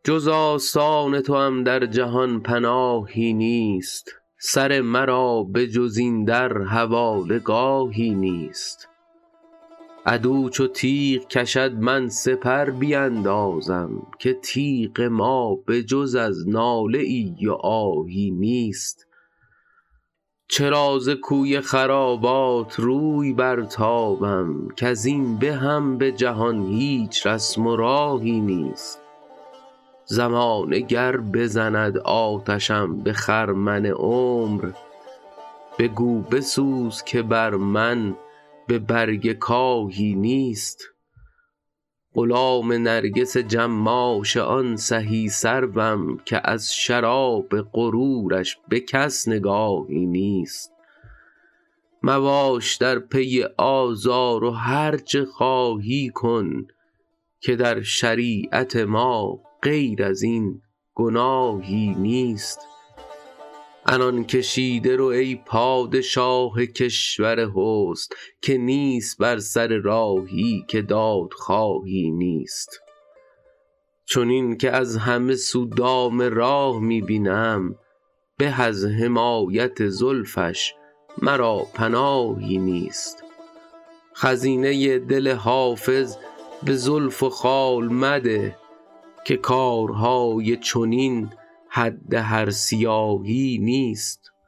جز آستان توام در جهان پناهی نیست. سر مرا به جز این در حواله گاهی نیست. عدو چو تیغ کشد من سپر بیندازم، که تیغ ما به جز از ناله ای و آهی نیست. چرا ز کوی خرابات روی برتابم، کز این به هم به جهان هیچ رسم و راهی نیست. زمانه گر بزند آتشم به خرمن عمر، بگو بسوز که بر من به برگ کاهی نیست. غلام نرگس جماش آن سهی سروم، که از شراب غرورش به کس نگاهی نیست. مباش در پی آزار و هر چه خواهی کن، که در شریعت ما غیر از این گناهی نیست. عنان کشیده رو ای پادشاه کشور حسن، که نیست بر سر راهی که دادخواهی نیست. چنین که از همه سو دام راه می بینم، به از حمایت زلفش مرا پناهی نیست. خزینه دل حافظ به زلف و خال مده، که کارهای چنین حد هر سیاهی نیست.